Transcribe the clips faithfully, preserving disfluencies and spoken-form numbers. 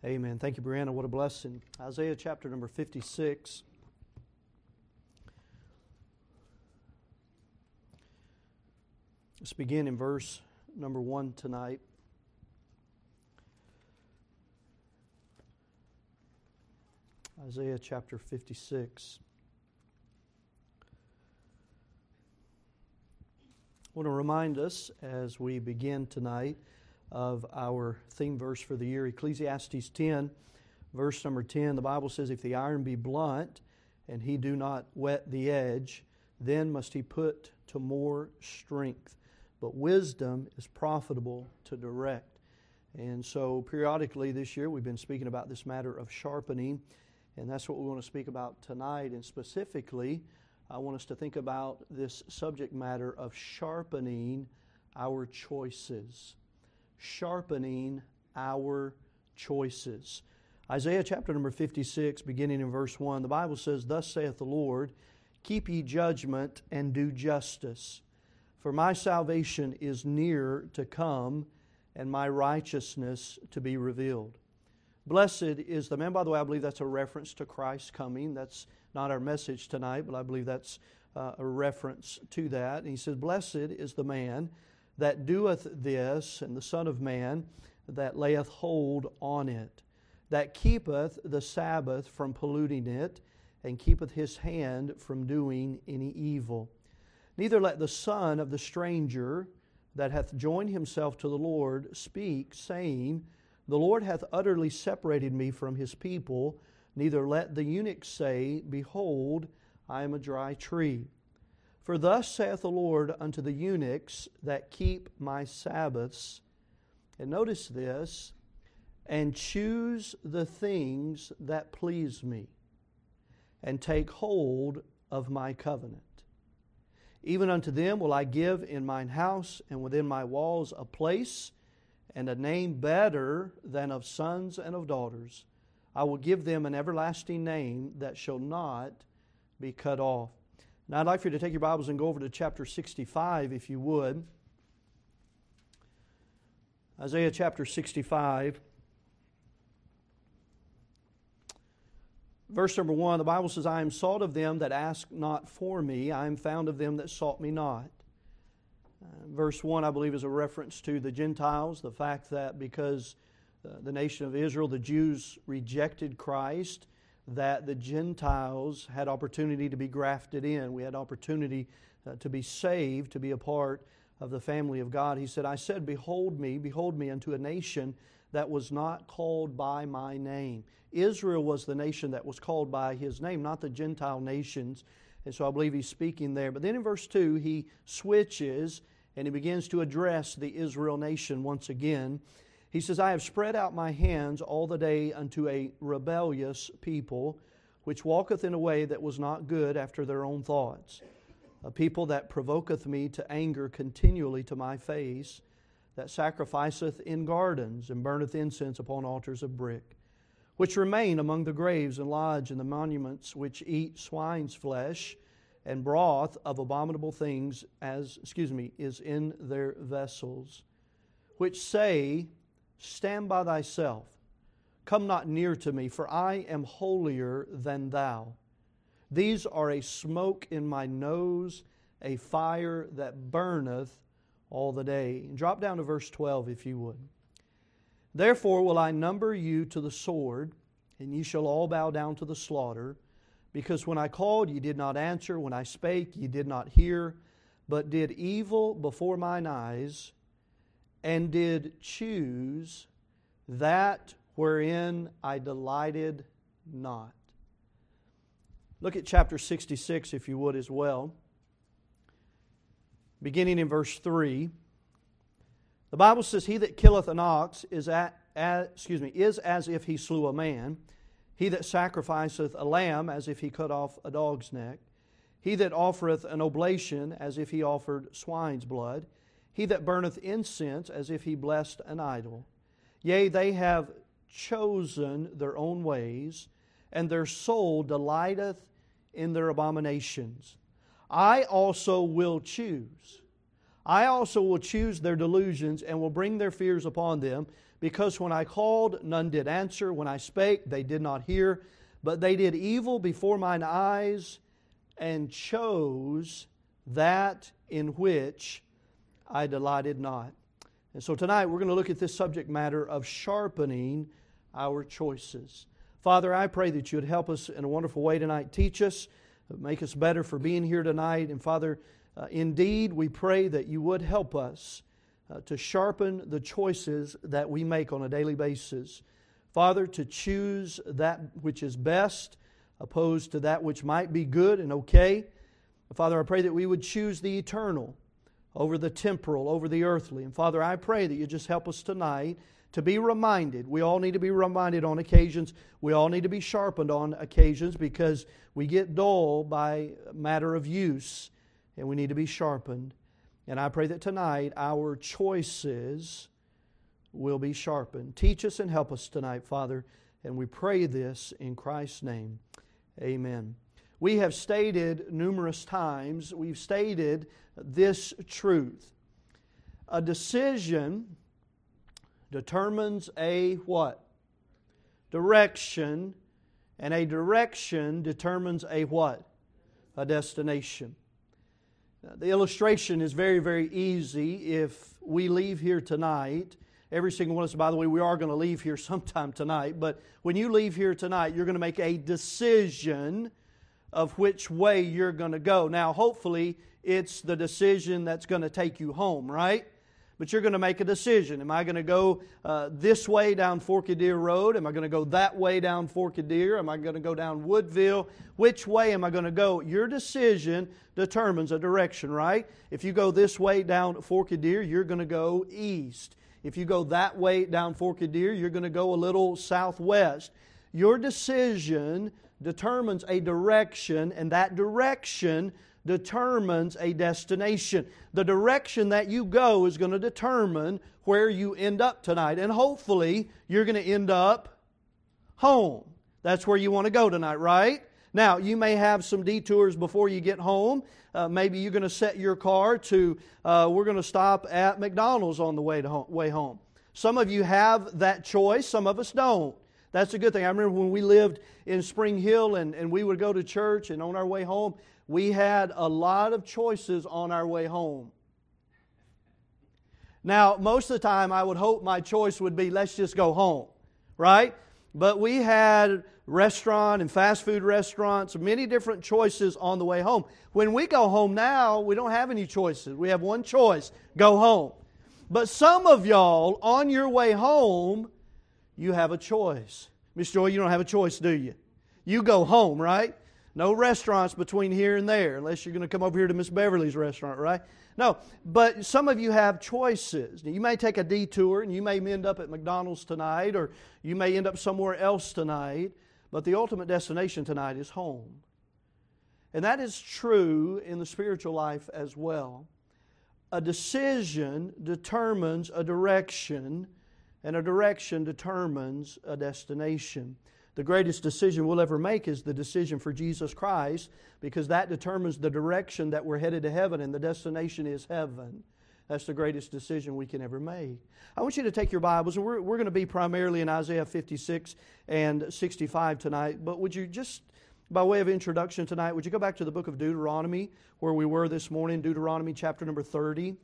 Amen. Thank you, Brianna. What a blessing. Isaiah chapter number fifty-six. Let's begin in verse number one tonight. Isaiah chapter fifty-six. I want to remind us as we begin tonight of our theme verse for the year, Ecclesiastes ten, verse number ten. The Bible says, "If the iron be blunt, and he do not whet the edge, then must he put to more strength. But wisdom is profitable to direct." And so periodically this year we've been speaking about this matter of sharpening, and that's what we want to speak about tonight. And specifically, I want us to think about this subject matter of sharpening our choices. Sharpening our choices. Isaiah chapter number fifty-six, beginning in verse one, the Bible says, "Thus saith the Lord, keep ye judgment and do justice. For my salvation is near to come, and my righteousness to be revealed." Blessed is the man. By the way, I believe that's a reference to Christ's coming. That's not our message tonight, but I believe that's uh, a reference to that. And he says, "Blessed is the man that doeth this, and the Son of Man that layeth hold on it, that keepeth the Sabbath from polluting it, and keepeth his hand from doing any evil. Neither let the son of the stranger that hath joined himself to the Lord speak, saying, The Lord hath utterly separated me from his people. Neither let the eunuch say, Behold, I am a dry tree. For thus saith the Lord unto the eunuchs that keep my Sabbaths," and notice this, "and choose the things that please me, and take hold of my covenant. Even unto them will I give in mine house and within my walls a place, and a name better than of sons and of daughters. I will give them an everlasting name that shall not be cut off." Now I'd like for you to take your Bibles and go over to chapter sixty-five, if you would. Isaiah chapter sixty-five. Verse number one, the Bible says, "I am sought of them that ask not for me. I am found of them that sought me not." Uh, verse one, I believe, is a reference to the Gentiles, the fact that because uh, the nation of Israel, the Jews, rejected Christ, that the Gentiles had opportunity to be grafted in. We had opportunity uh, to be saved, to be a part of the family of God. He said, "I said, behold me, behold me unto a nation that was not called by my name." Israel was the nation that was called by His name, not the Gentile nations. And so I believe He's speaking there. But then in verse two, He switches and He begins to address the Israel nation once again. He says, "I have spread out my hands all the day unto a rebellious people, which walketh in a way that was not good after their own thoughts. A people that provoketh me to anger continually to my face, that sacrificeth in gardens, and burneth incense upon altars of brick, which remain among the graves and lodge in the monuments, which eat swine's flesh, and broth of abominable things, as, excuse me, is in their vessels, which say, Stand by thyself, come not near to me, for I am holier than thou. These are a smoke in my nose, a fire that burneth all the day." And drop down to verse twelve, if you would. "Therefore will I number you to the sword, and ye shall all bow down to the slaughter. Because when I called, ye did not answer. When I spake, ye did not hear, but did evil before mine eyes, and did choose that wherein I delighted not." Look at chapter sixty-six, if you would, as well. Beginning in verse three. The Bible says, "He that killeth an ox is at, as, excuse me, is as if he slew a man. He that sacrificeth a lamb as if he cut off a dog's neck. He that offereth an oblation as if he offered swine's blood. He that burneth incense as if he blessed an idol. Yea, they have chosen their own ways, and their soul delighteth in their abominations. I also will choose. I also will choose their delusions, and will bring their fears upon them. Because when I called, none did answer. When I spake, they did not hear. But they did evil before mine eyes, and chose that in which I delighted not. And so tonight we're going to look at this subject matter of sharpening our choices. Father, I pray that you would help us in a wonderful way tonight. Teach us, make us better for being here tonight. And Father, uh, indeed, we pray that you would help us uh, to sharpen the choices that we make on a daily basis. Father, to choose that which is best, opposed to that which might be good and okay. Father, I pray that we would choose the eternal over the temporal, over the earthly. And Father, I pray that you just help us tonight to be reminded. We all need to be reminded on occasions. We all need to be sharpened on occasions because we get dull by matter of use, and we need to be sharpened. And I pray that tonight our choices will be sharpened. Teach us and help us tonight, Father, and we pray this in Christ's name. Amen. We have stated numerous times, we've stated this truth. A decision determines a what? Direction. And a direction determines a what? A destination. The illustration is very, very easy. If we leave here tonight, every single one of us, by the way, we are going to leave here sometime tonight, but when you leave here tonight, you're going to make a decision of which way you're going to go. Now, hopefully, it's the decision that's going to take you home, right? But you're going to make a decision. Am I going to go uh, this way down Forked Deer Road? Am I going to go that way down Forked Deer? Am I going to go down Woodville? Which way am I going to go? Your decision determines a direction, right? If you go this way down Forked Deer, you're going to go east. If you go that way down Forked Deer, you're going to go a little southwest. Your decision determines a direction, and that direction determines a destination. The direction that you go is going to determine where you end up tonight. And hopefully, you're going to end up home. That's where you want to go tonight, right? Now, you may have some detours before you get home. Uh, maybe you're going to set your car to, uh, we're going to stop at McDonald's on the way, to home, way home. Some of you have that choice, some of us don't. That's a good thing. I remember when we lived in Spring Hill and, and we would go to church, and on our way home, we had a lot of choices on our way home. Now, most of the time, I would hope my choice would be, let's just go home, right? But we had restaurant and fast food restaurants, many different choices on the way home. When we go home now, we don't have any choices. We have one choice, go home. But some of y'all, on your way home, you have a choice. Miss Joy, you don't have a choice, do you? You go home, right? No restaurants between here and there, unless you're going to come over here to Miss Beverly's restaurant, right? No, but some of you have choices. You may take a detour, and you may end up at McDonald's tonight, or you may end up somewhere else tonight, but the ultimate destination tonight is home. And that is true in the spiritual life as well. A decision determines a direction, and a direction determines a destination. The greatest decision we'll ever make is the decision for Jesus Christ, because that determines the direction that we're headed to heaven, and the destination is heaven. That's the greatest decision we can ever make. I want you to take your Bibles, and we're, we're going to be primarily in Isaiah fifty-six and sixty-five tonight, but would you just, by way of introduction tonight, would you go back to the book of Deuteronomy, where we were this morning, Deuteronomy chapter number thirty.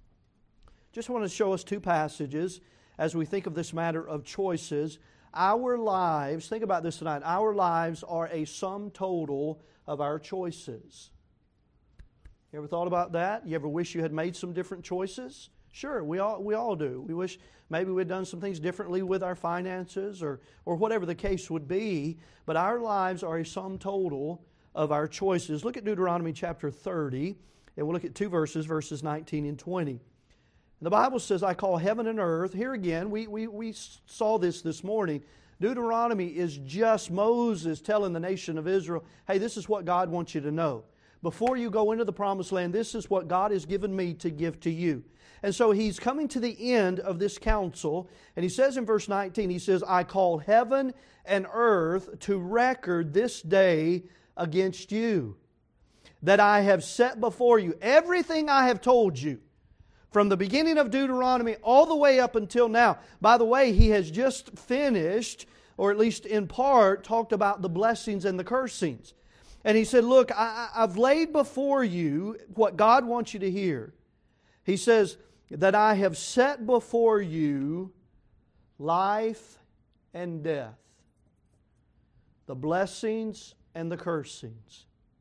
Just want to show us two passages as we think of this matter of choices. Our lives, think about this tonight, our lives are a sum total of our choices. You ever thought about that? You ever wish you had made some different choices? Sure, we all we all do. We wish maybe we'd done some things differently with our finances or, or whatever the case would be, but our lives are a sum total of our choices. Look at Deuteronomy chapter thirty, and we'll look at two verses, verses nineteen and twenty. The Bible says, I call heaven and earth. Here again, we, we, we saw this this morning. Deuteronomy is just Moses telling the nation of Israel, hey, this is what God wants you to know. Before you go into the promised land, this is what God has given me to give to you. And so he's coming to the end of this counsel, and he says in verse nineteen, he says, I call heaven and earth to record this day against you, that I have set before you everything I have told you. From the beginning of Deuteronomy all the way up until now. By the way, he has just finished, or at least in part, talked about the blessings and the cursings. And he said, look, I, I've laid before you what God wants you to hear. He says that I have set before you life and death, the blessings and the cursings.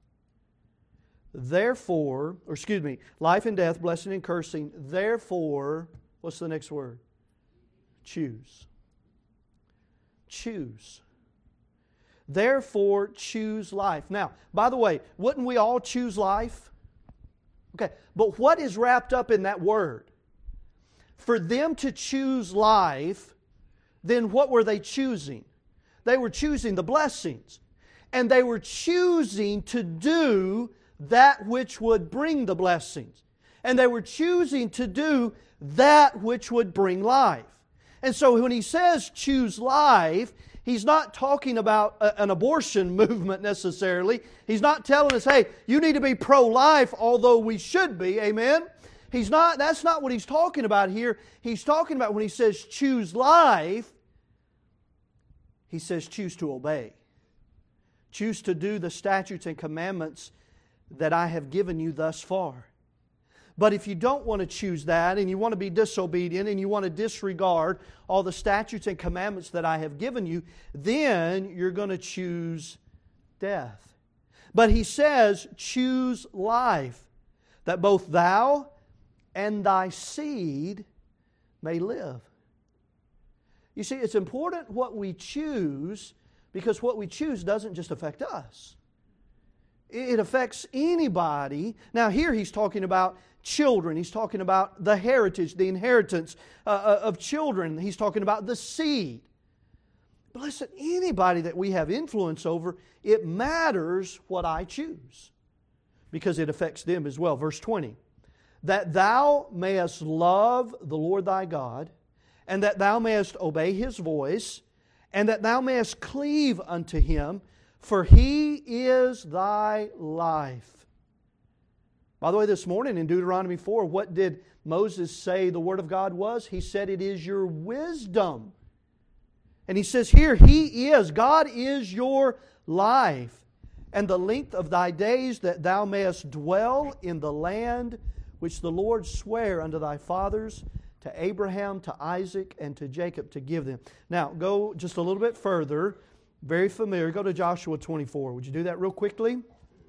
Therefore, or excuse me, life and death, blessing and cursing. Therefore, what's the next word? Choose. Choose. Therefore, choose life. Now, by the way, wouldn't we all choose life? Okay, but what is wrapped up in that word? For them to choose life, then what were they choosing? They were choosing the blessings. And they were choosing to do that which would bring the blessings. And they were choosing to do that which would bring life. And so when he says choose life, he's not talking about a, an abortion movement necessarily. He's not telling us, hey, you need to be pro-life, although we should be, amen? He's not, that's not what he's talking about here. He's talking about when he says choose life, he says choose to obey. Choose to do the statutes and commandments that I have given you thus far. But if you don't want to choose that, and you want to be disobedient, and you want to disregard all the statutes and commandments that I have given you, then you're going to choose death. But he says, choose life, that both thou and thy seed may live. You see, it's important what we choose, because what we choose doesn't just affect us. It affects anybody. Now here he's talking about children. He's talking about the heritage, the inheritance uh, of children. He's talking about the seed. But listen, anybody that we have influence over, it matters what I choose, because it affects them as well. Verse twenty, that thou mayest love the Lord thy God, and that thou mayest obey His voice, and that thou mayest cleave unto Him, for He is thy life. By the way, this morning in Deuteronomy four, what did Moses say the Word of God was? He said it is your wisdom. And he says here, He is, God is your life, and the length of thy days, that thou mayest dwell in the land which the Lord sware unto thy fathers, to Abraham, to Isaac, and to Jacob, to give them. Now, go just a little bit further. Very familiar. Go to Joshua twenty-four. Would you do that real quickly?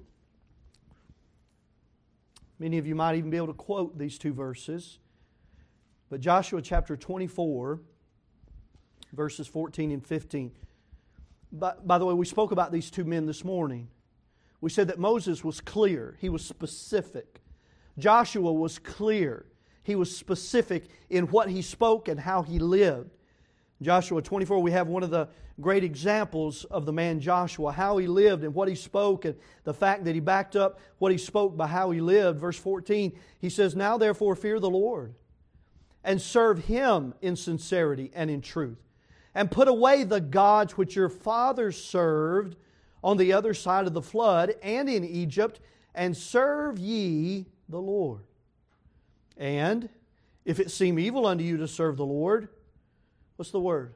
Many of you might even be able to quote these two verses. But Joshua chapter twenty-four, verses fourteen and fifteen. By, by the way, we spoke about these two men this morning. We said that Moses was clear. He was specific. Joshua was clear. He was specific in what he spoke and how he lived. Joshua twenty-four, we have one of the great examples of the man Joshua, how he lived and what he spoke, and the fact that he backed up what he spoke by how he lived. Verse fourteen, he says, now therefore fear the Lord, and serve Him in sincerity and in truth, and put away the gods which your fathers served on the other side of the flood and in Egypt, and serve ye the Lord. And if it seem evil unto you to serve the Lord, what's the word?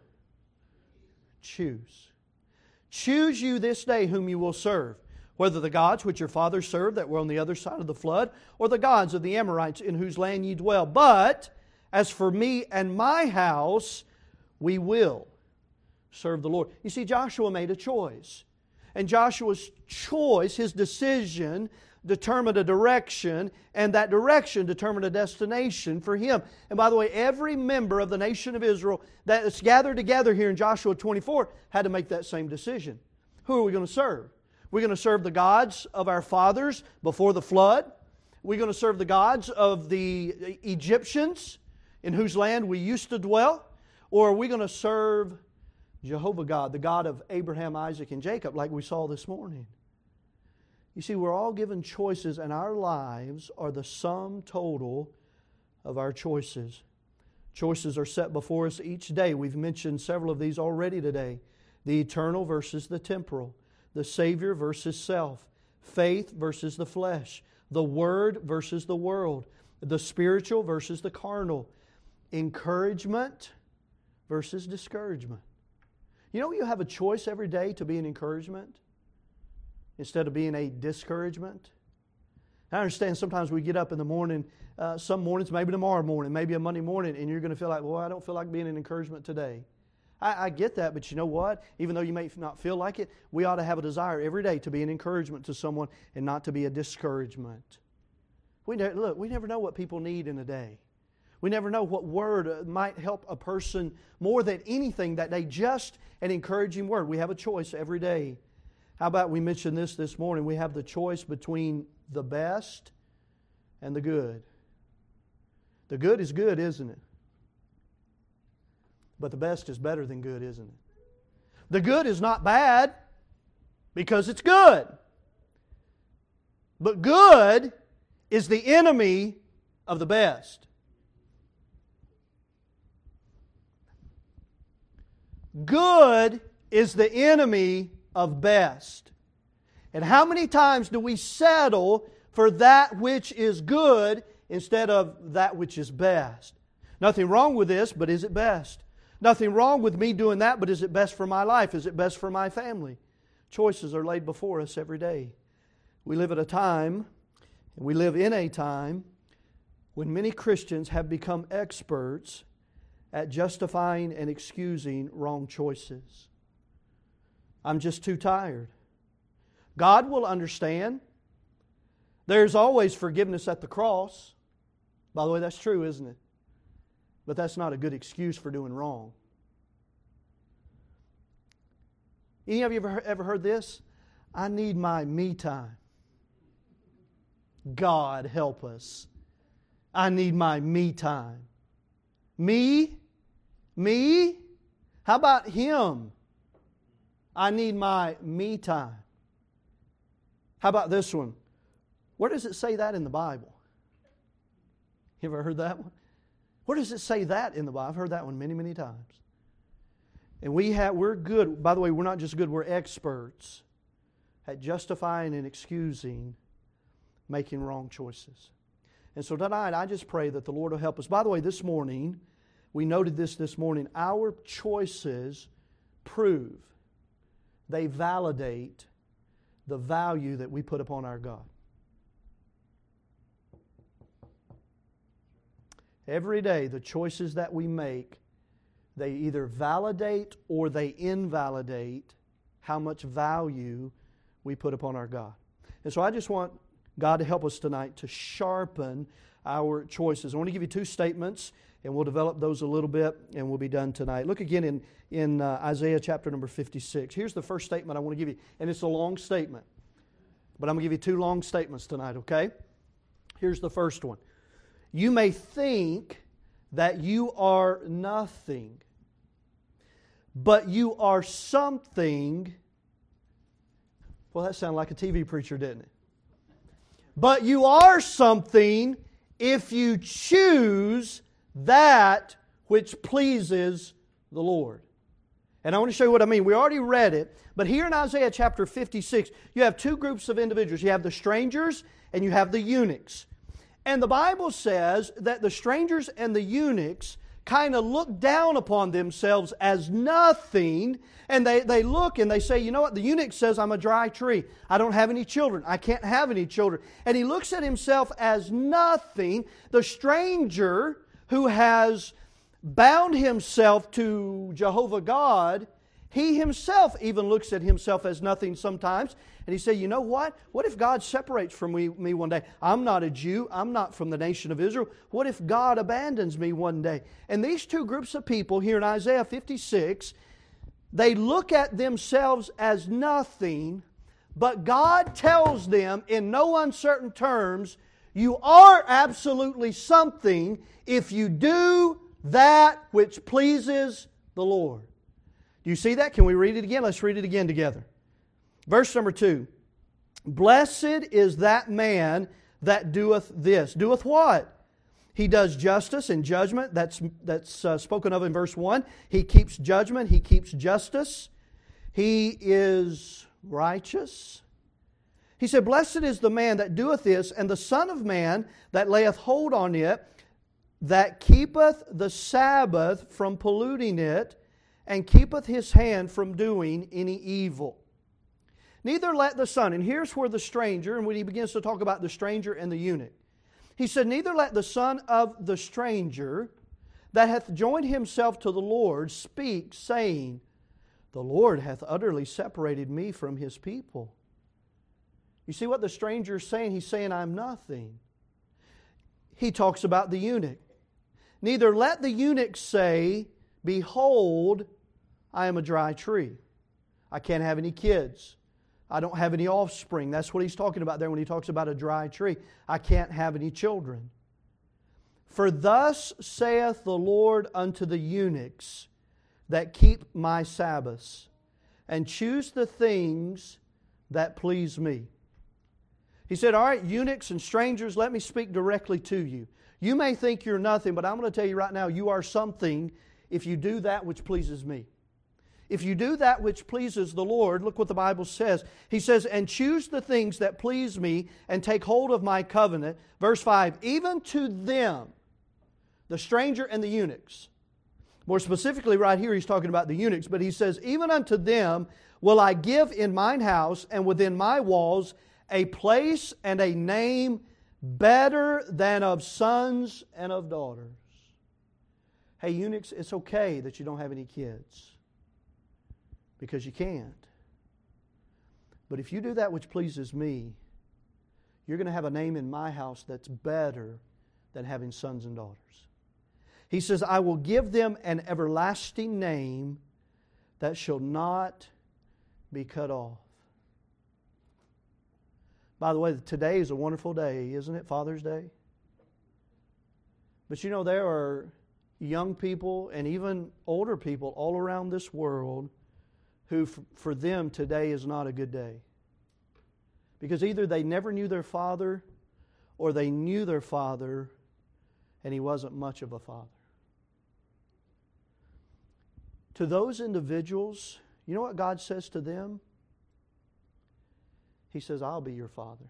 Choose. Choose you this day whom you will serve, whether the gods which your fathers served that were on the other side of the flood, or the gods of the Amorites in whose land ye dwell. But as for me and my house, we will serve the Lord. You see, Joshua made a choice. And Joshua's choice, his decision, determined a direction, and that direction determined a destination for him. And by the way, every member of the nation of Israel that is gathered together here in Joshua twenty-four had to make that same decision. Who are we going to serve? We're going to serve the gods of our fathers before the flood. We're going to serve the gods of the Egyptians in whose land we used to dwell. Or are we going to serve Jehovah God, the God of Abraham, Isaac, and Jacob, like we saw this morning? You see, we're all given choices, and our lives are the sum total of our choices. Choices are set before us each day. We've mentioned several of these already today. The eternal versus the temporal. The Savior versus self. Faith versus the flesh. The Word versus the world. the spiritual versus the carnal, encouragement versus discouragement. You know, you have a choice every day to be an encouragement instead of being a discouragement. I understand sometimes we get up in the morning, uh, some mornings, maybe tomorrow morning, maybe a Monday morning, and you're going to feel like, well, I don't feel like being an encouragement today. I, I get that, but you know what? Even though you may not feel like it, we ought to have a desire every day to be an encouragement to someone and not to be a discouragement. We ne- Look, we never know what people need in a day. We never know what word might help a person more than anything that day, just an encouraging word. We have a choice every day. How about we mention this this morning? We have the choice between the best and the good. The good is good, isn't it? But the best is better than good, isn't it? The good is not bad because it's good. But good is the enemy of the best. Good is the enemy of best. And how many times do we settle for that which is good instead of that which is best? Nothing wrong with this, but is it best? Nothing wrong with me doing that, but is it best for my life? Is it best for my family? Choices are laid before us every day. We live at a time, and we live in a time, when many Christians have become experts at justifying and excusing wrong choices. I'm just too tired. God will understand. There's always forgiveness at the cross. By the way, that's true, isn't it? But that's not a good excuse for doing wrong. Any of you ever, ever heard this? I need my me time. God help us. I need my me time. Me? Me? How about Him? I need my me time. How about this one? Where does it say that in the Bible? You ever heard that one? Where does it say that in the Bible? I've heard that one many, many times. And we have, we're good. By the way, we're not just good, we're experts at justifying and excusing making wrong choices. And so tonight, I just pray that the Lord will help us. By the way, this morning, we noted this this morning, our choices prove, they validate the value that we put upon our God. Every day, the choices that we make, they either validate or they invalidate how much value we put upon our God. And so I just want God to help us tonight to sharpen our choices. I want to give you two statements, and we'll develop those a little bit, and we'll be done tonight. Look again in, in uh, Isaiah chapter number fifty-six. Here's the first statement I want to give you, and it's a long statement. But I'm going to give you two long statements tonight, okay? Here's the first one. You may think that you are nothing, but you are something. Well, that sounded like a T V preacher, didn't it? But you are something if you choose that which pleases the Lord. And I want to show you what I mean. We already read it, but here in Isaiah chapter fifty-six, you have two groups of individuals. You have the strangers and you have the eunuchs. And the Bible says that the strangers and the eunuchs kind of look down upon themselves as nothing, and they, they look and they say, you know what, the eunuch says, I'm a dry tree. I don't have any children. I can't have any children. And he looks at himself as nothing. The stranger who has bound himself to Jehovah God, he himself even looks at himself as nothing sometimes. And he said, you know what? What if God separates from me, me one day? I'm not a Jew. I'm not from the nation of Israel. What if God abandons me one day? And these two groups of people here in Isaiah fifty-six, they look at themselves as nothing, but God tells them in no uncertain terms, you are absolutely something if you do that which pleases the Lord. Do you see that? Can we read it again? Let's read it again together. Verse number two. Blessed is that man that doeth this. Doeth what? He does justice and judgment. That's, that's uh, spoken of in verse one. He keeps judgment. He keeps justice. He is righteous. He said, blessed is the man that doeth this, and the Son of Man that layeth hold on it, that keepeth the Sabbath from polluting it, and keepeth his hand from doing any evil. Neither let the Son, and here's where the stranger, and when he begins to talk about the stranger and the eunuch, he said, neither let the son of the stranger that hath joined himself to the Lord speak, saying, the Lord hath utterly separated me from His people. You see what the stranger is saying? He's saying, I'm nothing. He talks about the eunuch. Neither let the eunuch say, behold, I am a dry tree. I can't have any kids. I don't have any offspring. That's what he's talking about there when he talks about a dry tree. I can't have any children. For thus saith the Lord unto the eunuchs that keep my Sabbaths, and choose the things that please me. He said, all right, eunuchs and strangers, let me speak directly to you. You may think you're nothing, but I'm going to tell you right now, you are something if you do that which pleases me. If you do that which pleases the Lord, look what the Bible says. He says, and choose the things that please me, and take hold of my covenant. Verse five, even to them, the stranger and the eunuchs. More specifically right here, he's talking about the eunuchs, but he says, even unto them will I give in mine house and within my walls a place and a name better than of sons and of daughters. Hey, eunuchs, it's okay that you don't have any kids, because you can't. But if you do that which pleases me, you're going to have a name in my house that's better than having sons and daughters. He says, I will give them an everlasting name that shall not be cut off. By the way, today is a wonderful day, isn't it? Father's Day. But you know, there are young people and even older people all around this world who, for them, today is not a good day. Because either they never knew their father, or they knew their father and he wasn't much of a father. To those individuals, you know what God says to them? He says, I'll be your father.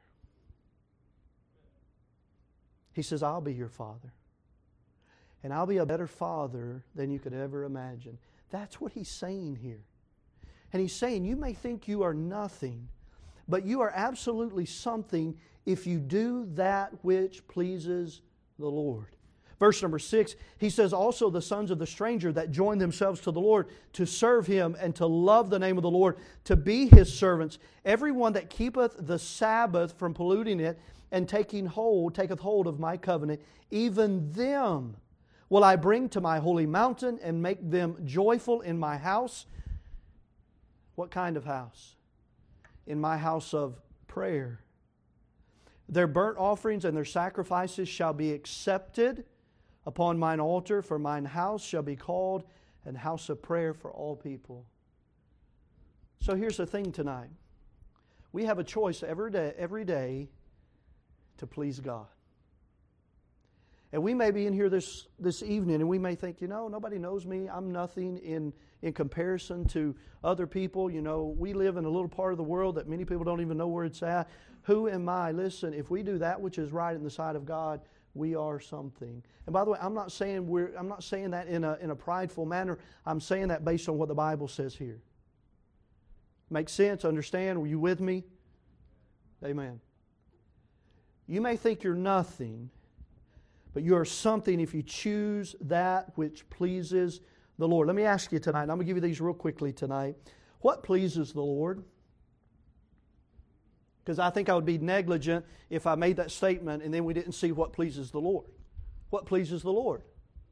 He says, I'll be your father. And I'll be a better father than you could ever imagine. That's what He's saying here. And He's saying, you may think you are nothing, but you are absolutely something if you do that which pleases the Lord. Verse number six, he says, also the sons of the stranger that join themselves to the Lord to serve Him and to love the name of the Lord, to be His servants. Everyone that keepeth the Sabbath from polluting it and taking hold, taketh hold of my covenant, even them will I bring to my holy mountain and make them joyful in my house. What kind of house? In my house of prayer. Their burnt offerings and their sacrifices shall be accepted upon mine altar, for mine house shall be called an house of prayer for all people. So here's the thing tonight. We have a choice every day, every day to please God. And we may be in here this, this evening and we may think, you know, nobody knows me. I'm nothing in, in comparison to other people. You know, we live in a little part of the world that many people don't even know where it's at. Who am I? Listen, if we do that which is right in the sight of God, we are something. And by the way, I'm not saying we're I'm not saying that in a in a prideful manner. I'm saying that based on what the Bible says here. Make sense? Understand? Were you with me? Amen. You may think you're nothing, but you are something if you choose that which pleases the Lord. Let me ask you tonight, and I'm going to give you these real quickly tonight. What pleases the Lord? Because I think I would be negligent if I made that statement and then we didn't see what pleases the Lord. What pleases the Lord?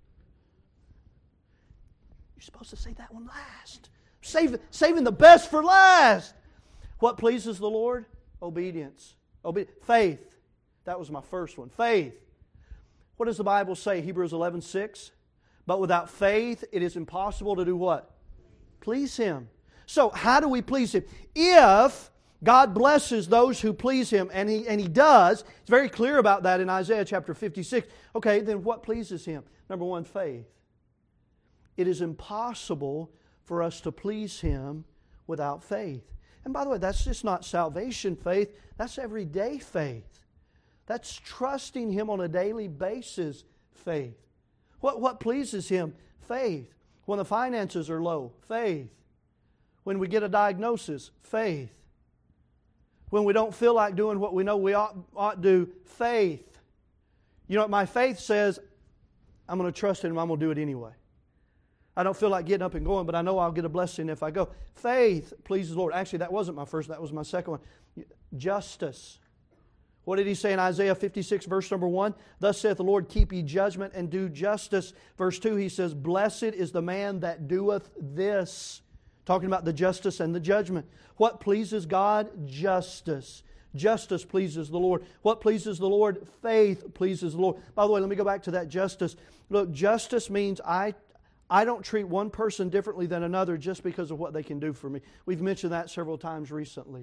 You're supposed to say that one last. Save, saving the best for last. What pleases the Lord? Obedience. Obe- faith. That was my first one. Faith. What does the Bible say? Hebrews eleven six. But without faith it is impossible to do what? Please Him. So how do we please Him? If God blesses those who please Him, and He and He does. It's very clear about that in Isaiah chapter fifty-six. Okay, then what pleases Him? Number one, faith. It is impossible for us to please Him without faith. And by the way, that's just not salvation faith. That's everyday faith. That's trusting Him on a daily basis faith. What, what pleases Him? Faith. When the finances are low, faith. When we get a diagnosis, faith. When we don't feel like doing what we know we ought, ought do, faith. You know what my faith says? I'm going to trust in Him. I'm going to do it anyway. I don't feel like getting up and going, but I know I'll get a blessing if I go. Faith pleases the Lord. Actually, that wasn't my first. That was my second one. Justice. What did He say in Isaiah fifty-six, verse number one? Thus saith the Lord, keep ye judgment and do justice. Verse two, He says, blessed is the man that doeth this. Talking about the justice and the judgment. What pleases God? Justice. Justice pleases the Lord. What pleases the Lord? Faith pleases the Lord. By the way, let me go back to that justice. Look, justice means I, I don't treat one person differently than another just because of what they can do for me. We've mentioned that several times recently.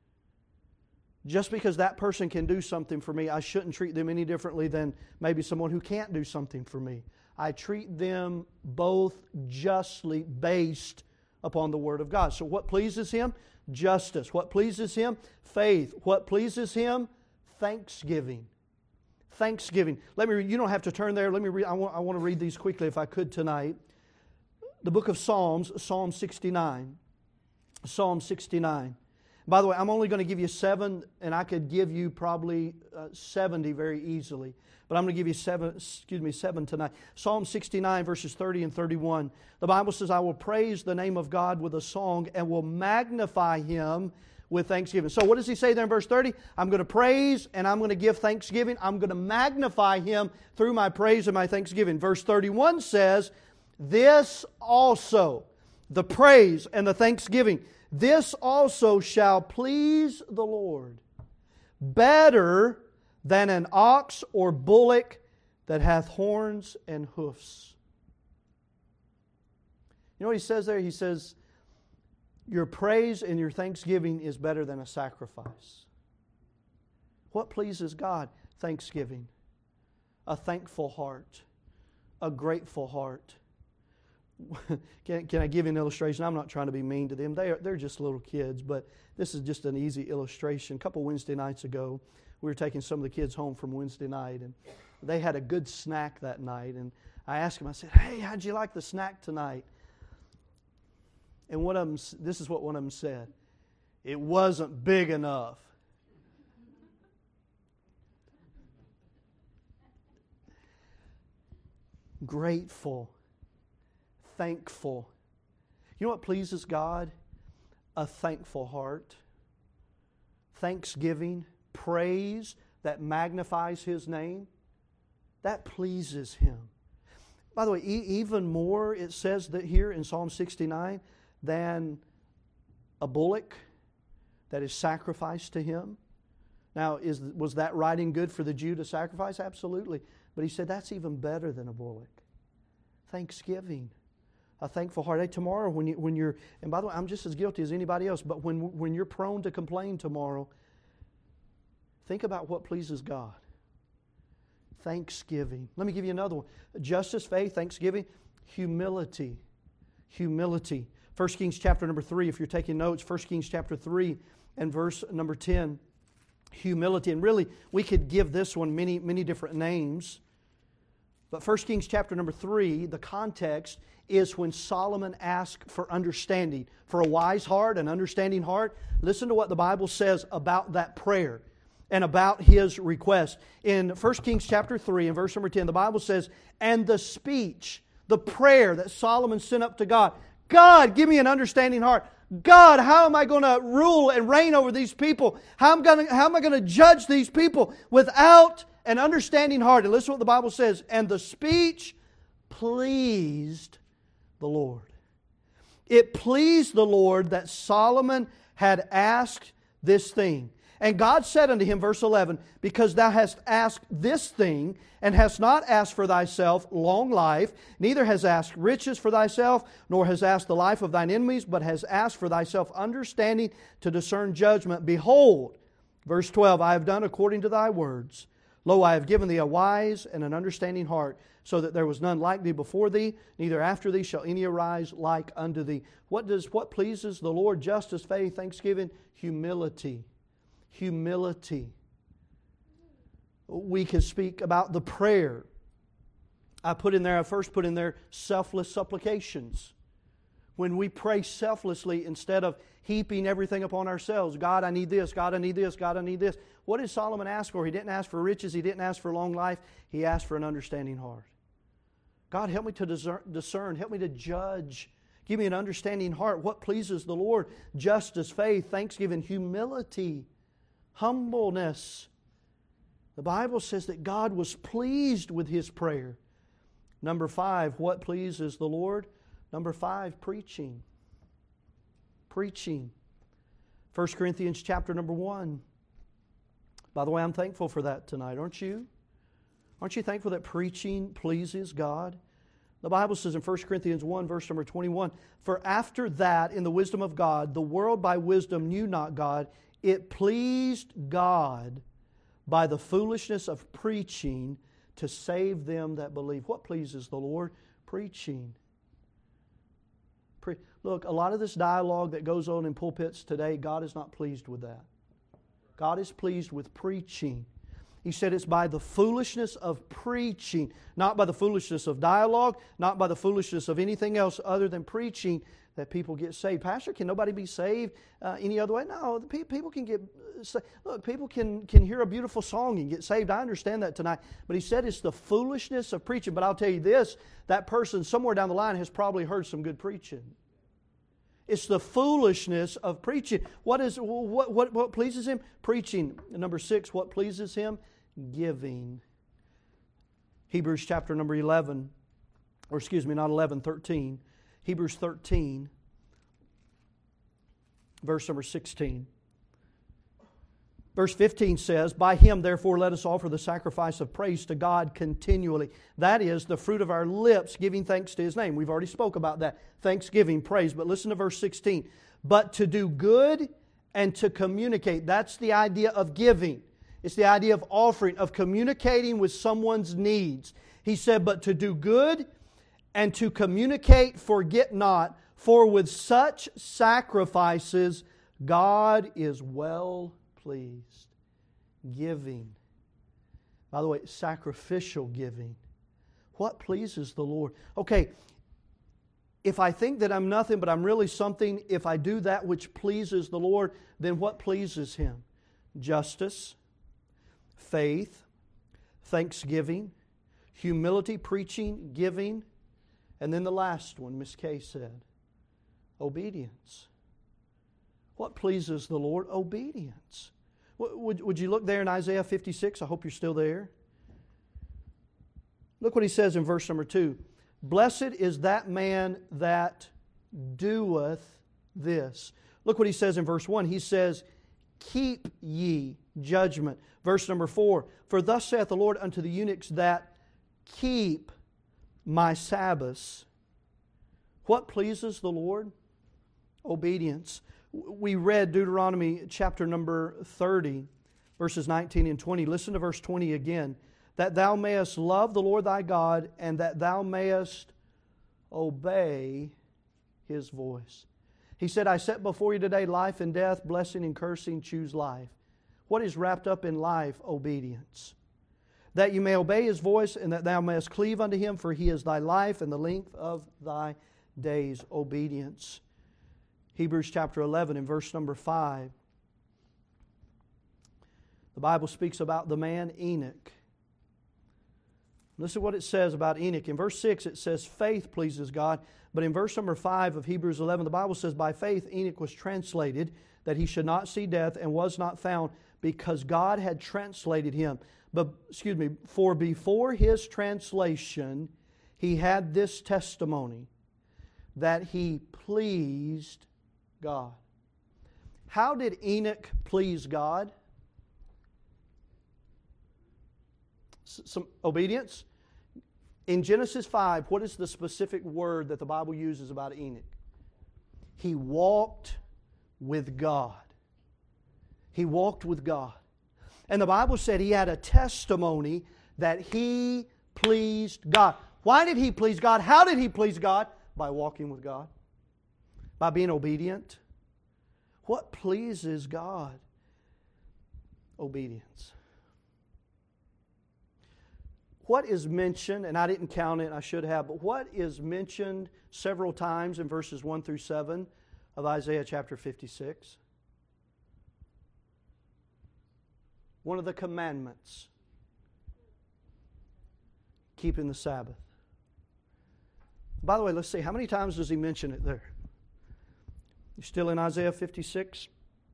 Just because that person can do something for me, I shouldn't treat them any differently than maybe someone who can't do something for me. I treat them both justly based upon the Word of God. So what pleases Him? Justice. What pleases Him? Faith. What pleases Him? Thanksgiving. Thanksgiving. Let me. You don't have to turn there. Let me read. I want, I want to read these quickly if I could tonight. The book of Psalms, Psalm sixty-nine. Psalm sixty-nine. By the way, I'm only going to give you seven, and I could give you probably uh, seventy very easily. But I'm going to give you seven, excuse me, seven tonight. Psalm sixty-nine, verses thirty and thirty-one. The Bible says, I will praise the name of God with a song and will magnify Him with thanksgiving. So what does He say there in verse thirty? I'm going to praise and I'm going to give thanksgiving. I'm going to magnify Him through my praise and my thanksgiving. Verse thirty-one says, this also, the praise and the thanksgiving, this also shall please the Lord better than an ox or bullock that hath horns and hoofs. You know what He says there? He says, your praise and your thanksgiving is better than a sacrifice. What pleases God? Thanksgiving. A thankful heart. A grateful heart. Can, can I give you an illustration? I'm not trying to be mean to them. They are, they're just little kids, but this is just an easy illustration. A couple Wednesday nights ago, we were taking some of the kids home from Wednesday night, and they had a good snack that night. And I asked them, I said, hey, how'd you like the snack tonight? And one of them, this is what one of them said. It wasn't big enough. Grateful. Thankful. You know what pleases God? A thankful heart. Thanksgiving. Praise that magnifies His name. That pleases Him. By the way, e- even more it says that here in Psalm sixty-nine, than a bullock that is sacrificed to Him. Now, is, was that right and good for the Jew to sacrifice? Absolutely. But He said that's even better than a bullock. Thanksgiving. A thankful heart. Hey, tomorrow when, you, when you're, and by the way, I'm just as guilty as anybody else, but when, when you're prone to complain tomorrow, think about what pleases God. Thanksgiving. Let me give you another one. Justice, faith, thanksgiving, humility. Humility. First Kings chapter number three, if you're taking notes, First Kings chapter three and verse number ten. Humility. And really, we could give this one many, many different names. But First Kings chapter number three, the context is when Solomon asked for understanding, for a wise heart, an understanding heart. Listen to what the Bible says about that prayer and about his request. In First Kings chapter three and verse number ten, the Bible says, and the speech, the prayer that Solomon sent up to God, God, give me an understanding heart. God, how am I going to rule and reign over these people? How am I going to, how am I going to judge these people without an understanding heart? And listen to what the Bible says. And the speech pleased the Lord. It pleased the Lord that Solomon had asked this thing. And God said unto him, verse eleven, because thou hast asked this thing, and hast not asked for thyself long life, neither hast asked riches for thyself, nor hast asked the life of thine enemies, but hast asked for thyself understanding to discern judgment. Behold, verse twelve, I have done according to thy words. Lo, I have given thee a wise and an understanding heart, so that there was none like thee before thee, neither after thee shall any arise like unto thee. What does what pleases the Lord? Justice, faith, thanksgiving, humility. Humility. We can speak about the prayer. I put in there, I first put in there selfless supplications. When we pray selflessly instead of heaping everything upon ourselves. God, I need this. God, I need this. God, I need this. What did Solomon ask for? He didn't ask for riches. He didn't ask for long life. He asked for an understanding heart. God, help me to discern. Help me to judge. Give me an understanding heart. What pleases the Lord? Justice, faith, thanksgiving, humility, humbleness. The Bible says that God was pleased with his prayer. Number five, what pleases the Lord? Number five, preaching. Preaching. First Corinthians chapter number one. By the way, I'm thankful for that tonight, aren't you? Aren't you thankful that preaching pleases God? The Bible says in First Corinthians one, verse number twenty-one, For after that, in the wisdom of God, the world by wisdom knew not God. It pleased God by the foolishness of preaching to save them that believe. What pleases the Lord? Preaching. Pre- Look, a lot of this dialogue that goes on in pulpits today, God is not pleased with that. God is pleased with preaching. He said it's by the foolishness of preaching, not by the foolishness of dialogue, not by the foolishness of anything else other than preaching, that people get saved. Pastor, can nobody be saved uh, any other way? No, pe- people can get saved. Look, people can, can hear a beautiful song and get saved. I understand that tonight. But he said it's the foolishness of preaching. But I'll tell you this, that person somewhere down the line has probably heard some good preaching. It's the foolishness of preaching. What is what, what, what pleases him? Preaching. Number six, what pleases him? Giving. Hebrews chapter number eleven, or excuse me, not eleven, thirteen. Hebrews thirteen, verse number sixteen. Verse fifteen says, By Him therefore let us offer the sacrifice of praise to God continually. That is the fruit of our lips, giving thanks to His name. We've already spoke about that. Thanksgiving, praise. But listen to verse sixteen. But to do good and to communicate. That's the idea of giving. It's the idea of offering, of communicating with someone's needs. He said, but to do good and to communicate, forget not, for with such sacrifices God is well pleased. Giving. By the way, sacrificial giving. What pleases the Lord? Okay, if I think that I'm nothing but I'm really something, if I do that which pleases the Lord, then what pleases Him? Justice, faith, thanksgiving, humility, preaching, giving, and then the last one, Miss Kay said, obedience. What pleases the Lord? Obedience. Would, would you look there in Isaiah fifty-six? I hope you're still there. Look what he says in verse number two. Blessed is that man that doeth this. Look what he says in verse one. He says, keep ye judgment. Verse number four. For thus saith the Lord unto the eunuchs that keep my Sabbaths. What pleases the Lord? Obedience. We read Deuteronomy chapter number thirty, verses nineteen and twenty. Listen to verse twenty again. That thou mayest love the Lord thy God, and that thou mayest obey His voice. He said, I set before you today life and death, blessing and cursing, choose life. What is wrapped up in life? Obedience. That you may obey His voice, and that thou mayest cleave unto Him, for He is thy life and the length of thy days. Obedience. Hebrews chapter eleven and verse number five. The Bible speaks about the man Enoch. Listen to what it says about Enoch. In verse six it says faith pleases God. But in verse number five of Hebrews eleven, the Bible says, by faith Enoch was translated, that he should not see death, and was not found, because God had translated him. But, excuse me, for before his translation he had this testimony, that he pleased God. How did Enoch please God? Some obedience. In Genesis five, what is the specific word that the Bible uses about Enoch? He walked with God. He walked with God. And the Bible said he had a testimony that he pleased God. Why did he please God? How did he please God? By walking with God. By being obedient. What pleases God? Obedience. What is mentioned, and I didn't count it, I should have, but what is mentioned several times in verses one through seven of Isaiah chapter fifty-six? One of the commandments. Keeping the Sabbath. By the way, let's see, how many times does he mention it there? You're still in Isaiah fifty-six?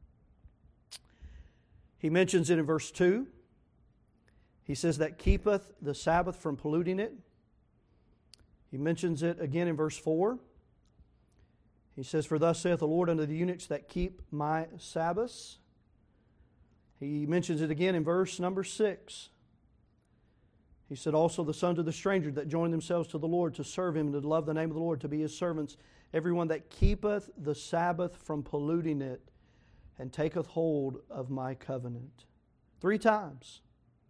He mentions it in verse two. He says that keepeth the Sabbath from polluting it. He mentions it again in verse four. He says, for thus saith the Lord unto the eunuchs that keep my Sabbaths. He mentions it again in verse number six. He said, also the sons of the stranger that join themselves to the Lord to serve Him and to love the name of the Lord, to be His servants. Everyone that keepeth the Sabbath from polluting it and taketh hold of my covenant. Three times.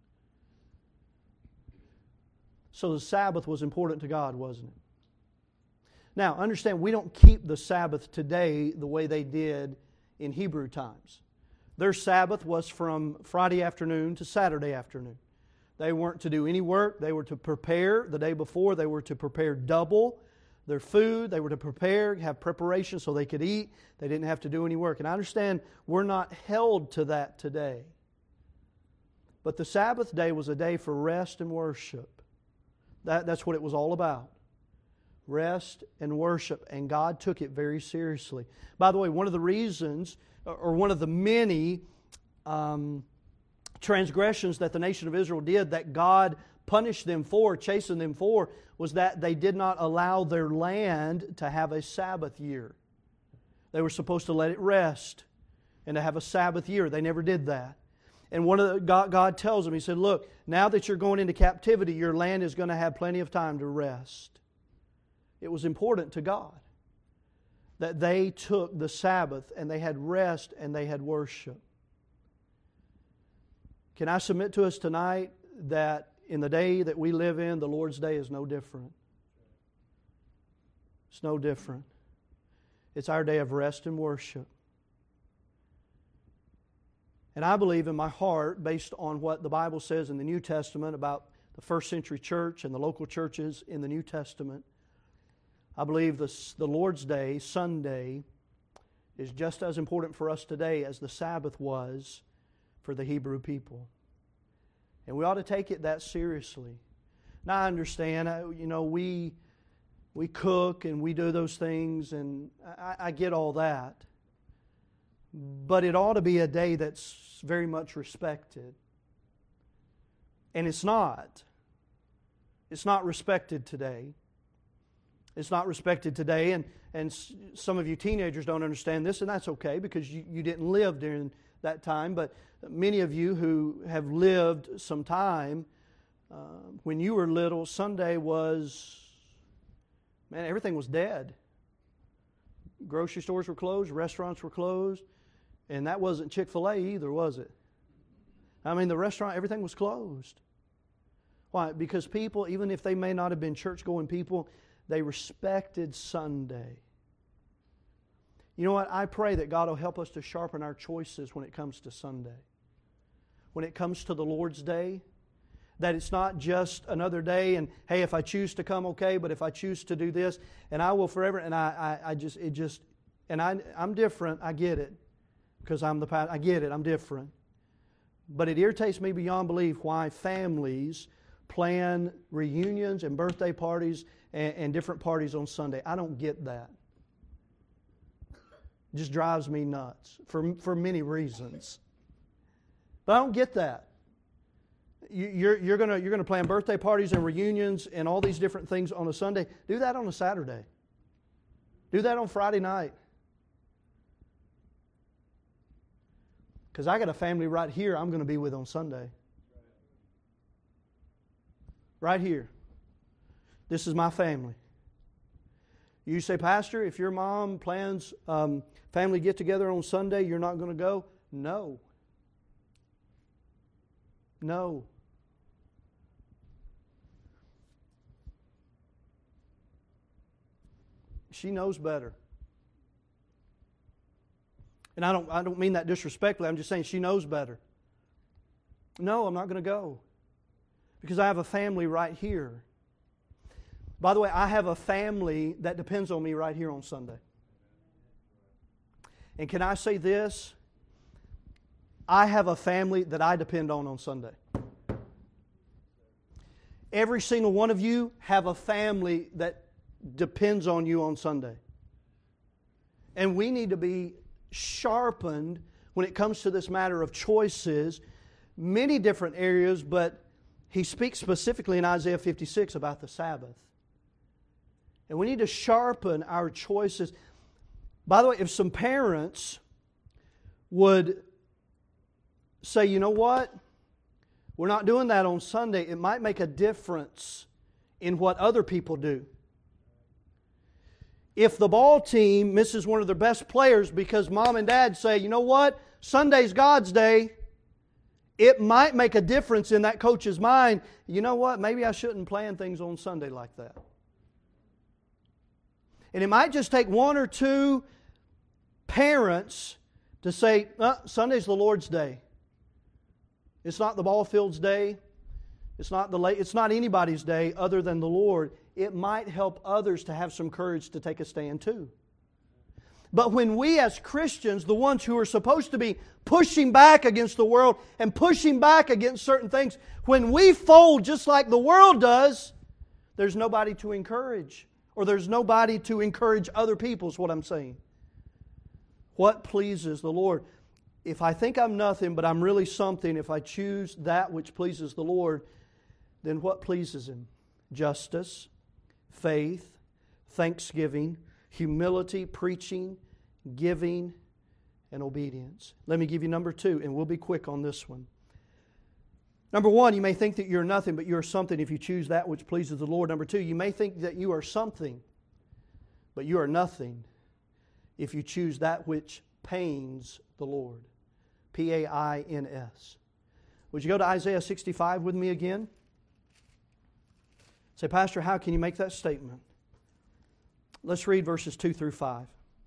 So the Sabbath was important to God, wasn't it? Now, understand, we don't keep the Sabbath today the way they did in Hebrew times. Their Sabbath was from Friday afternoon to Saturday afternoon. They weren't to do any work. They were to prepare the day before. They were to prepare double their food. They were to prepare, have preparation so they could eat. They didn't have to do any work. And I understand we're not held to that today. But the Sabbath day was a day for rest and worship. That, that's what it was all about. Rest and worship. And God took it very seriously. By the way, one of the reasons, or one of the many um, transgressions that the nation of Israel did that God punished them for, chastened them for, was that they did not allow their land to have a Sabbath year. They were supposed to let it rest and to have a Sabbath year. They never did that. And one of the, God, God tells them, He said, look, now that you're going into captivity, your land is going to have plenty of time to rest. It was important to God that they took the Sabbath and they had rest and they had worship. Can I submit to us tonight that in the day that we live in, the Lord's Day is no different? It's no different. It's our day of rest and worship. And I believe in my heart, based on what the Bible says in the New Testament about the first century church and the local churches in the New Testament, I believe this, the Lord's Day, Sunday, is just as important for us today as the Sabbath was for the Hebrew people. And we ought to take it that seriously. Now I understand, you know, we we cook and we do those things, and I, I get all that. But it ought to be a day that's very much respected. And it's not. It's not respected today. It's not respected today, and, and some of you teenagers don't understand this, and that's okay because you, you didn't live during that time, but many of you who have lived some time, uh, when you were little, Sunday was, man, everything was dead. Grocery stores were closed, restaurants were closed, and that wasn't Chick-fil-A either, was it? I mean, the restaurant, everything was closed. Why? Because people, even if they may not have been church-going people, they respected Sunday. You know what? I pray that God will help us to sharpen our choices when it comes to Sunday. When it comes to the Lord's Day, that it's not just another day and, hey, if I choose to come, okay, but if I choose to do this, and I will forever, and I, I, I just, it just, and I, I'm different, I get it, because I'm the pastor, I get it, I'm different. But it irritates me beyond belief why families plan reunions and birthday parties and, and different parties on Sunday. I don't get that. It just drives me nuts for, for many reasons. But I don't get that. You, you're you're going you're gonna plan birthday parties and reunions and all these different things on a Sunday. Do that on a Saturday. Do that on Friday night. Because I got a family right here I'm going to be with on Sunday. Right here. This is my family. You say, Pastor, if your mom plans um, family get-together on Sunday, you're not going to go? No. No. She knows better. And I don't, I don't mean that disrespectfully. I'm just saying she knows better. No, I'm not going to go. Because I have a family right here. By the way, I have a family that depends on me right here on Sunday. And can I say this? I have a family that I depend on on Sunday. Every single one of you have a family that depends on you on Sunday. And we need to be sharpened when it comes to this matter of choices, many different areas, but he speaks specifically in Isaiah fifty-six about the Sabbath. And we need to sharpen our choices. By the way, if some parents would say, you know what, we're not doing that on Sunday, it might make a difference in what other people do. If the ball team misses one of their best players because mom and dad say, you know what, Sunday's God's day, it might make a difference in that coach's mind. You know what, maybe I shouldn't plan things on Sunday like that. And it might just take one or two parents to say, uh, Sunday's the Lord's day. It's not the ball field's day. It's not the late, it's not anybody's day other than the Lord. It might help others to have some courage to take a stand too. But when we as Christians, the ones who are supposed to be pushing back against the world and pushing back against certain things, when we fold just like the world does, there's nobody to encourage. Or there's nobody to encourage other people is what I'm saying. What pleases the Lord? If I think I'm nothing, but I'm really something, if I choose that which pleases the Lord, then what pleases Him? Justice, faith, thanksgiving, humility, preaching, giving, and obedience. Let me give you number two, and we'll be quick on this one. Number one, you may think that you're nothing, but you're something if you choose that which pleases the Lord. Number two, you may think that you are something, but you are nothing if you choose that which pains the Lord. P A I N S. Would you go to Isaiah sixty-five with me again? Say, Pastor, how can you make that statement? Let's read verses two through five.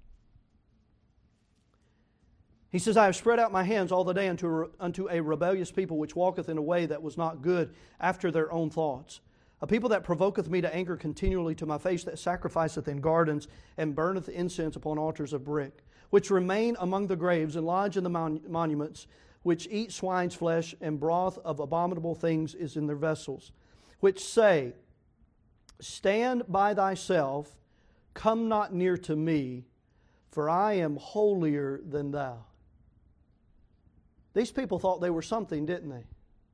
He says, I have spread out my hands all the day unto, unto a rebellious people which walketh in a way that was not good after their own thoughts. A people that provoketh me to anger continually to my face, that sacrificeth in gardens and burneth incense upon altars of brick, which remain among the graves and lodge in the mon- monuments, which eat swine's flesh, and broth of abominable things is in their vessels, which say, Stand by thyself, come not near to me, for I am holier than thou. These people thought they were something, didn't they?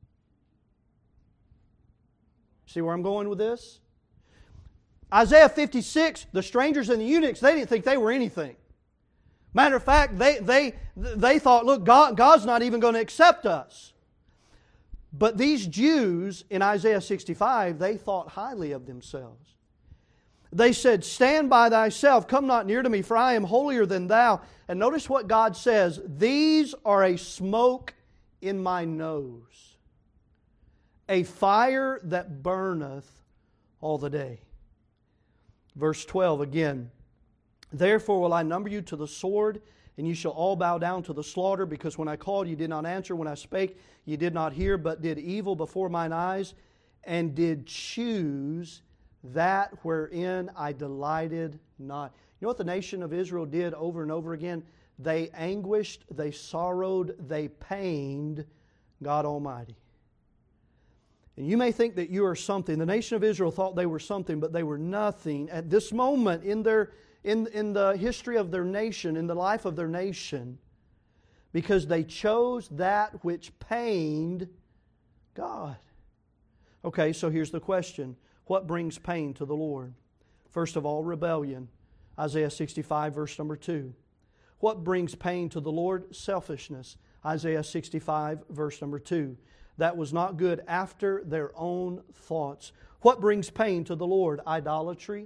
See where I'm going with this? Isaiah fifty-six, the strangers and the eunuchs, they didn't think they were anything. Matter of fact, they, they, they thought, look, God, God's not even going to accept us. But these Jews in Isaiah sixty-five, they thought highly of themselves. They said, Stand by thyself, come not near to me, for I am holier than thou. And notice what God says, These are a smoke in my nose, a fire that burneth all the day. Verse twelve again, Therefore will I number you to the sword, and you shall all bow down to the slaughter, because when I called you did not answer, when I spake you did not hear, but did evil before mine eyes, and did choose that wherein I delighted not. You know what the nation of Israel did over and over again? They anguished, they sorrowed, they pained God Almighty. And you may think that you are something. The nation of Israel thought they were something, but they were nothing. At this moment in their in, in the history of their nation, in the life of their nation, because they chose that which pained God. Okay, so here's the question. What brings pain to the Lord? First of all, rebellion. Isaiah sixty-five, verse number two. What brings pain to the Lord? Selfishness. Isaiah sixty-five, verse number two. That was not good after their own thoughts. What brings pain to the Lord? Idolatry,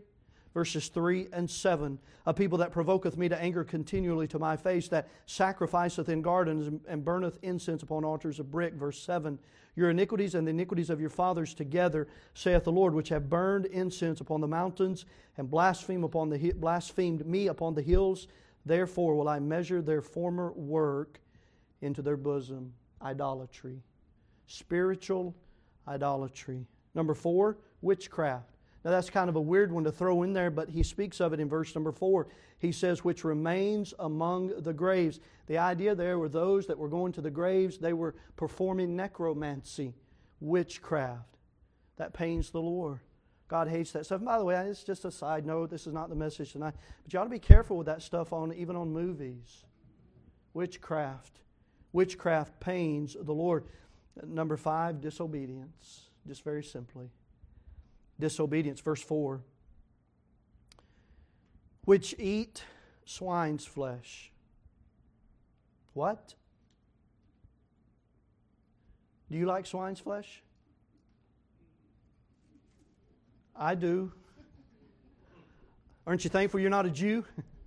Verses three and seven. A people that provoketh me to anger continually to my face, that sacrificeth in gardens and burneth incense upon altars of brick. Verse seven. Your iniquities and the iniquities of your fathers together, saith the Lord, which have burned incense upon the mountains and blaspheme upon the, blasphemed me upon the hills. Therefore will I measure their former work into their bosom. Idolatry. Spiritual idolatry. Number four, witchcraft. Now that's kind of a weird one to throw in there, but he speaks of it in verse number four. He says, which remains among the graves. The idea there were those that were going to the graves, they were performing necromancy, witchcraft. That pains the Lord. God hates that stuff. And by the way, it's just a side note. This is not the message tonight. But you ought to be careful with that stuff on even on movies. Witchcraft. Witchcraft pains the Lord. Number five, disobedience. Just very simply. Disobedience. Verse four. Which eat swine's flesh. What? Do you like swine's flesh? I do. Aren't you thankful you're not a Jew?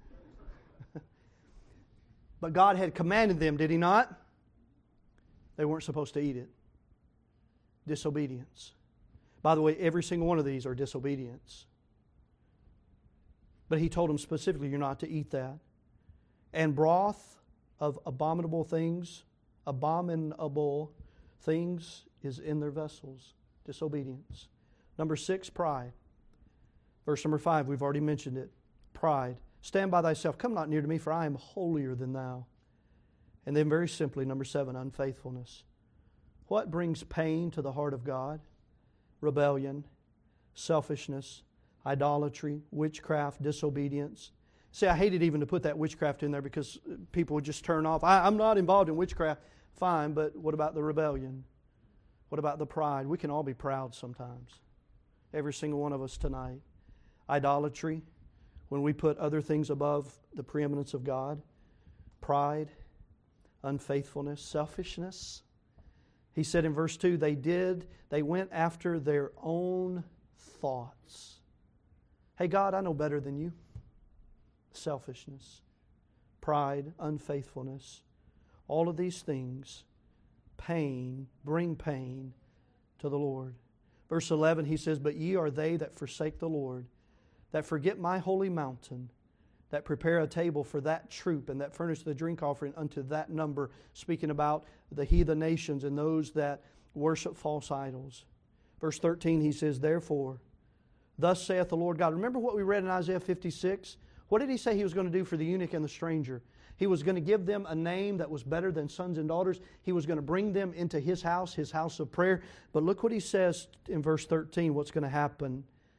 But God had commanded them, did He not? They weren't supposed to eat it. Disobedience. By the way, every single one of these are disobedience. But He told them specifically, you're not to eat that. And broth of abominable things, abominable things is in their vessels. Disobedience. Number six, pride. Verse number five, we've already mentioned it. Pride. Stand by thyself. Come not near to me, for I am holier than thou. And then very simply, number seven, unfaithfulness. What brings pain to the heart of God? Rebellion, selfishness, idolatry, witchcraft, disobedience. See, I hated even to put that witchcraft in there because people would just turn off. I, I'm not involved in witchcraft. Fine, but what about the rebellion? What about the pride? We can all be proud sometimes. Every single one of us tonight. Idolatry, when we put other things above the preeminence of God. Pride, unfaithfulness, selfishness. He said in verse two, they did, they went after their own thoughts. Hey God, I know better than you. Selfishness, pride, unfaithfulness. All of these things, pain, bring pain to the Lord. Verse eleven, he says, but ye are they that forsake the Lord, that forget my holy mountain, that prepare a table for that troop, and that furnish the drink offering unto that number, speaking about the heathen nations and those that worship false idols. Verse thirteen, he says, therefore, thus saith the Lord God. Remember what we read in Isaiah fifty-six? What did He say He was going to do for the eunuch and the stranger? He was going to give them a name that was better than sons and daughters. He was going to bring them into His house, His house of prayer. But look what He says in verse thirteen, what's going to happen.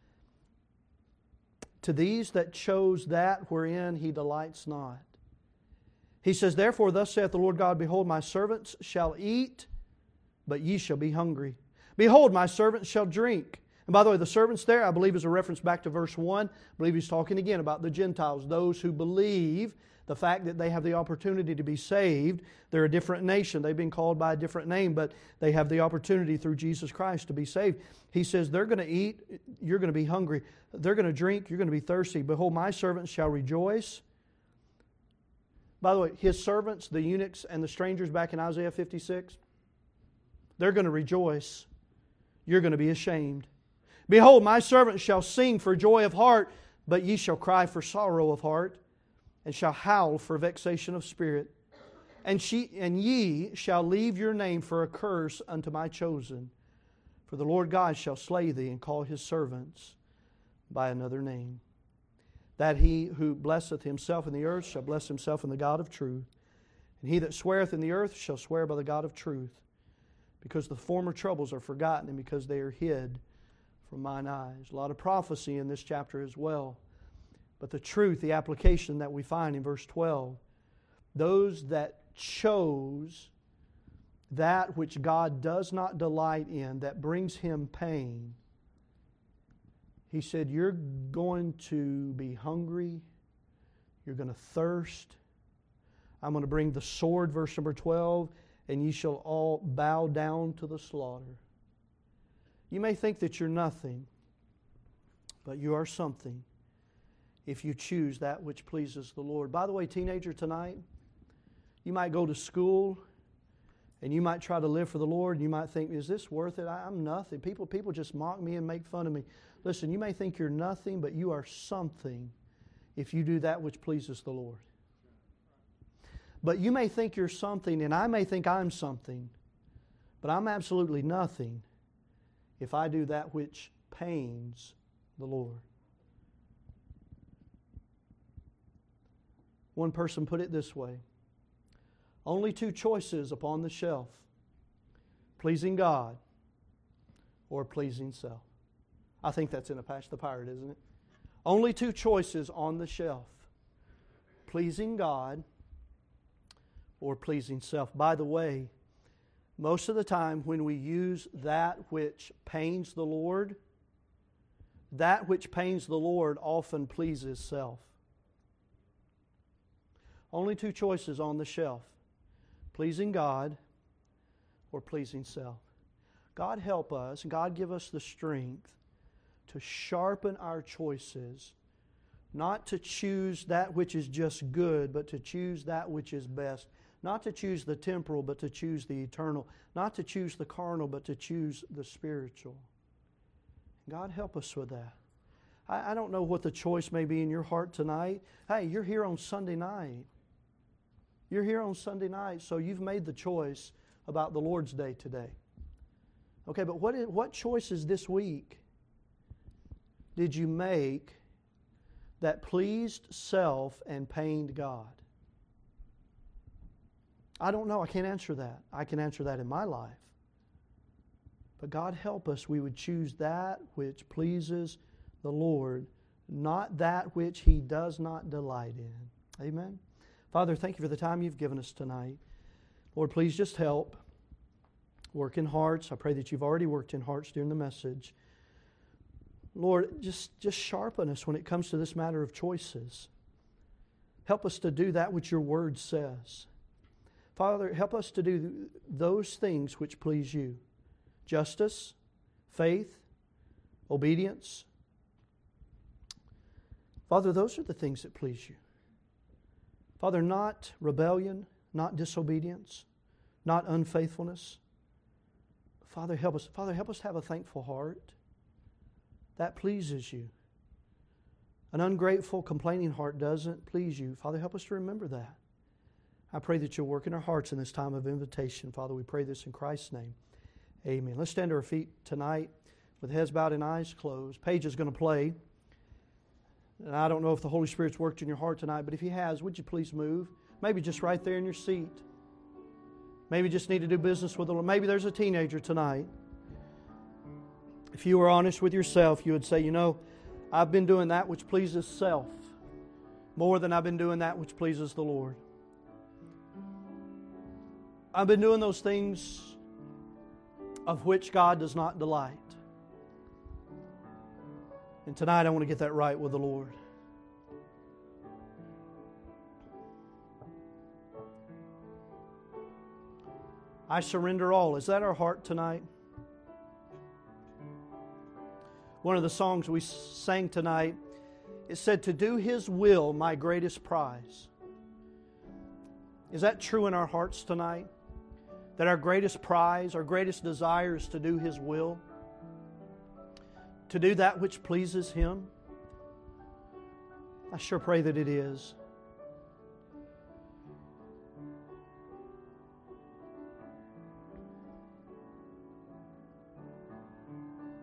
To these that chose that wherein He delights not. He says, therefore, thus saith the Lord God, behold, my servants shall eat, but ye shall be hungry. Behold, my servants shall drink. And by the way, the servants there, I believe, is a reference back to verse one. I believe He's talking again about the Gentiles, those who believe the fact that they have the opportunity to be saved. They're a different nation. They've been called by a different name, but they have the opportunity through Jesus Christ to be saved. He says, they're going to eat, you're going to be hungry. They're going to drink, you're going to be thirsty. Behold, my servants shall rejoice. By the way, His servants, the eunuchs and the strangers back in Isaiah fifty-six, they're going to rejoice. You're going to be ashamed. Behold, my servants shall sing for joy of heart, but ye shall cry for sorrow of heart, and shall howl for vexation of spirit. And she and ye shall leave your name for a curse unto my chosen. For the Lord God shall slay thee, and call His servants by another name. That he who blesseth himself in the earth shall bless himself in the God of truth. And he that sweareth in the earth shall swear by the God of truth. Because the former troubles are forgotten, and because they are hid from mine eyes. A lot of prophecy in this chapter as well. But the truth, the application that we find in verse twelve, those that chose that which God does not delight in, that brings Him pain, He said, you're going to be hungry, you're going to thirst. I'm going to bring the sword, verse number twelve, and ye shall all bow down to the slaughter. You may think that you're nothing, but you are something if you choose that which pleases the Lord. By the way, teenager, tonight, you might go to school and you might try to live for the Lord, and you might think, is this worth it? I'm nothing. People, people just mock me and make fun of me. Listen, you may think you're nothing, but you are something if you do that which pleases the Lord. But you may think you're something, and I may think I'm something, but I'm absolutely nothing if I do that which pains the Lord. One person put it this way: only two choices upon the shelf, pleasing God or pleasing self. I think that's in Apache the Pirate, isn't it? Only two choices on the shelf, pleasing God or pleasing self. By the way, most of the time when we use that which pains the Lord, that which pains the Lord often pleases self. Only two choices on the shelf: pleasing God or pleasing self. God help us, God give us the strength to sharpen our choices, not to choose that which is just good, but to choose that which is best. Not to choose the temporal, but to choose the eternal. Not to choose the carnal, but to choose the spiritual. God help us with that. I, I don't know what the choice may be in your heart tonight. Hey, you're here on Sunday night. You're here on Sunday night, so you've made the choice about the Lord's Day today. Okay, but what is, what choices this week did you make that pleased self and pained God? I don't know. I can't answer that. I can answer that in my life. But God help us, we would choose that which pleases the Lord, not that which He does not delight in. Amen? Father, thank you for the time you've given us tonight. Lord, please just help. Work in hearts. I pray that you've already worked in hearts during the message. Lord, just, just sharpen us when it comes to this matter of choices. Help us to do that which your Word says. Father, help us to do those things which please you. Justice, faith, obedience. Father, those are the things that please you. Father, not rebellion, not disobedience, not unfaithfulness. Father, help us. Father, help us have a thankful heart. That pleases you. An ungrateful, complaining heart doesn't please you. Father, help us to remember that. I pray that you'll work in our hearts in this time of invitation. Father, we pray this in Christ's name. Amen. Let's stand to our feet tonight with heads bowed and eyes closed. Paige is going to play. And I don't know if the Holy Spirit's worked in your heart tonight, but if He has, would you please move? Maybe just right there in your seat. Maybe just need to do business with the Lord. Maybe there's a teenager tonight. If you were honest with yourself, you would say, you know, I've been doing that which pleases self more than I've been doing that which pleases the Lord. I've been doing those things of which God does not delight. And tonight I want to get that right with the Lord. I surrender all. Is that our heart tonight? One of the songs we sang tonight, it said, to do His will, my greatest prize. Is that true in our hearts tonight? That our greatest prize, our greatest desire is to do His will? To do that which pleases Him? I sure pray that it is.